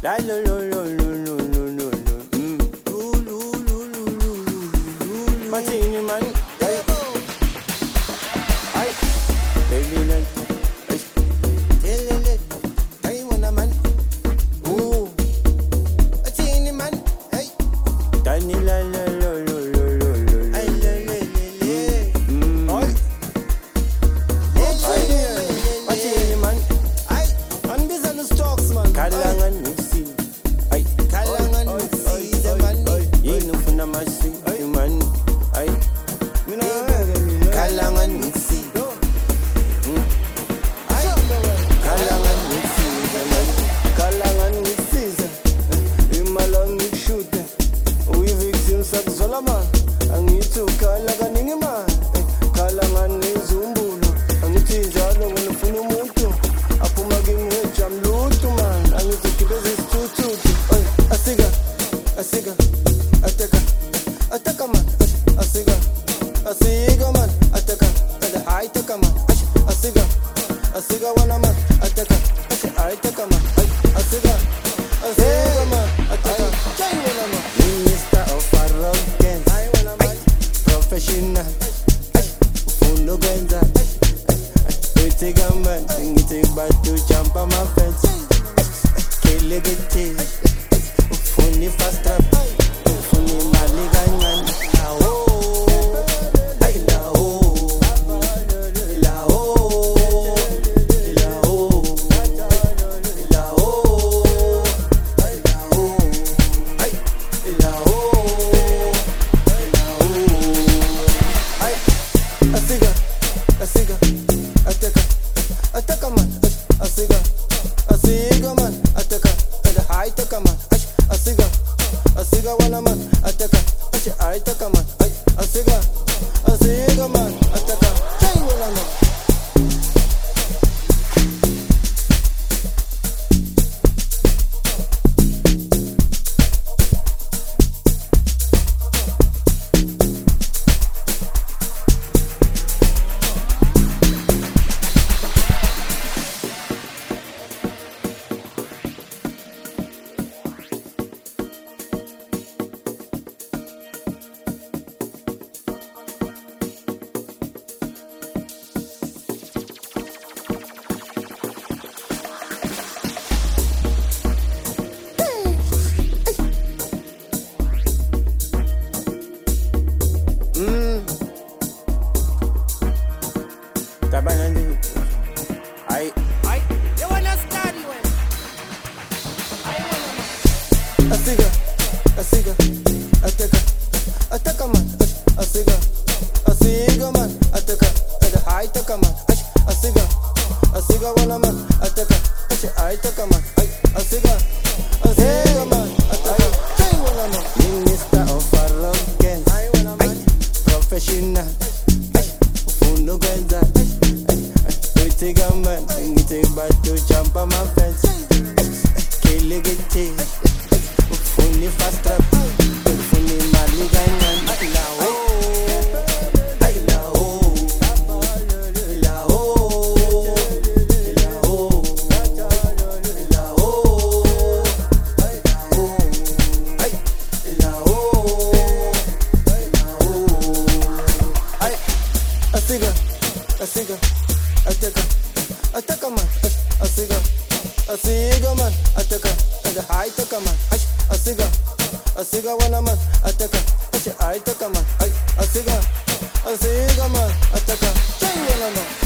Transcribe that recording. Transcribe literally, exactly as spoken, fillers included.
La lo lo lo lo lo lo lo lo. Mm. Lu lu lu lu lu lu. Martini man. Hey. Hey. Baby man. Hey. Tell it. Hey wanna man. Ooh. Martini man. Hey. Danny la la la la la la la. Ay la la la la. Mm. Hey. Martini man. Hey. Man this on the stocks man. Kalangan mixi. Ay. Kalangan mixi. The man. Yinu funa masi. Ay man. Ay. Mina. Kalangan mixi. Ay. Kalangan mixi. The man. Kalangan mixi. Imalang mixshoot. We victim sak zolama. Angitu kalaga ningi man. Kalangan nizumbulo. Angitu jalo ngufuna umuntu. Apumaging jam lutu man. Angitu kibezi tutu. Ay, asiga. Asiga. Ataka. Ataka man. Asiga. Asiga man. Ataka. Ada ay taka man. Asiga. Asiga wana man. Ataka. Ay taka man. Asiga. Asiga man. Ataka. Jai wana man. Minister of Arrogance. Ay wana man. Professional. Fundo genza. Take a man, and you take back to jump on my fence. Kill it, get it. Funny fast trap. Funny maligangan. La oh, ay la oh, la oh, la oh, la oh, ay la oh, ay la oh, la oh, ay. Asiga, asiga. Ataka, ataka man, asiga, asiga man, ataka, ada ay taka man, asiga, asiga wana man, ataka, ay taka man, asiga, asiga man, ataka, jai wana man. Tabanan din. Ay. Ay, you wanna study when? I wanna. Asiga, asiga, ataka, ataka man, asiga, asiga man, ataka, ada ay taka man, asiga, asiga wana man, ataka, ay taka man, asiga, asiga man, ataka, jai wana man. Minister of Arrogance, ay wana man, professional, fundo genza. Take a man, and you take back to jump on my fence. Kill it, get it. Funny fast trap. Funny maligangan. La oh, ay la oh, la oh, la oh, la oh, ay la oh, la oh, ay asiga, asiga. Ataka, ataka man, asiga, asiga man, ataka, ada ay taka man, asiga, asiga wana man, ataka, ay taka man, asiga, asiga man, ataka, jai wana man.